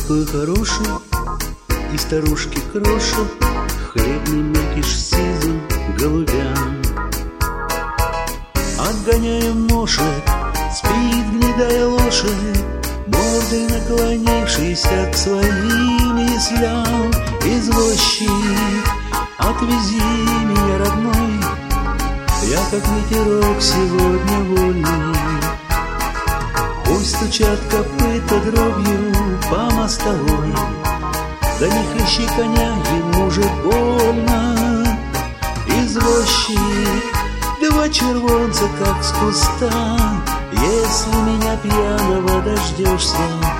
такой хороший, и старушки крошат хлебный мякиш сизым голубям. Отгоняем мошек, спит гнедая лошадь, мордой наклонившийся к своим яслям. Извозчик, отвези меня, родной, я как ветерок сегодня вольный. Пусть стучат копыта дробью по мостовой, да не хлещи коня, ему же больно. Извозчик, два червонца как с куста, если меня пьяного дождешься.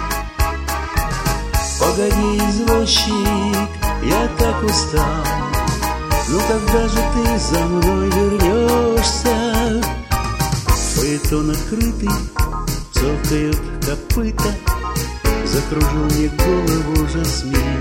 Погоди, извозчик, я так устал, ну когда же ты за мной вернешься? Фаэтон открытый, цокают копыта, закружил мне голову жасмин.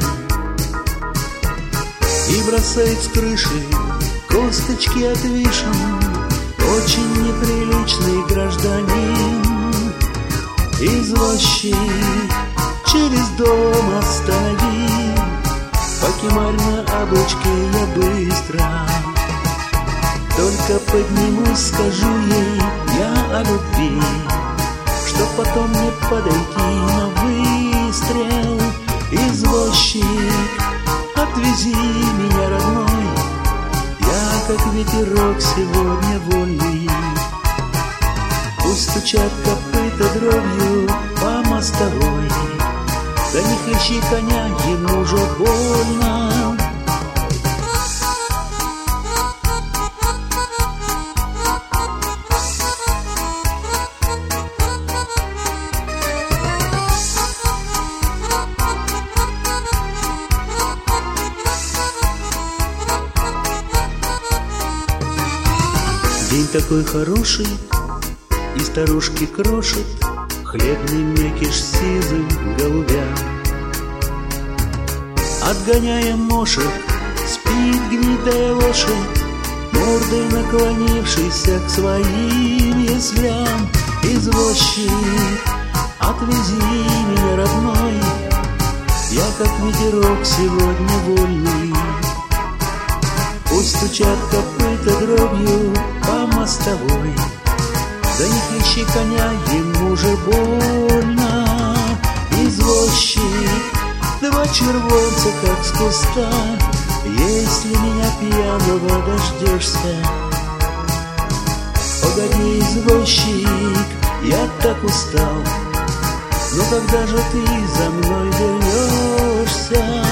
И бросает с крыши косточки от вишен очень неприличный гражданин. Извозчик, через дом останови, покемарь на облачке я быстро. Только поднимусь, скажу ей я о любви, чтоб потом не подойти на выстрел. Извозчик, отвези меня, родной, я как ветерок сегодня вольный. Пусть стучат копыта дробью по мостовой, да не хлещи коня, ему же больно. День такой хороший, и старушки крошат хлебный мякиш сизым голубям. Отгоняем мошек, спит гнедая лошадь, мордой наклонившийся к своим яслям. Извозчик, отвези меня, родной, я как ветерок сегодня вольный. Пусть стучат копыта дробью по мостовой, да не хлещи коня, ему же больно. Извозчик, два червонца как с куста, если меня пьяного дождешься. Погоди, извозчик, я так устал, но когда же ты за мной вернешься?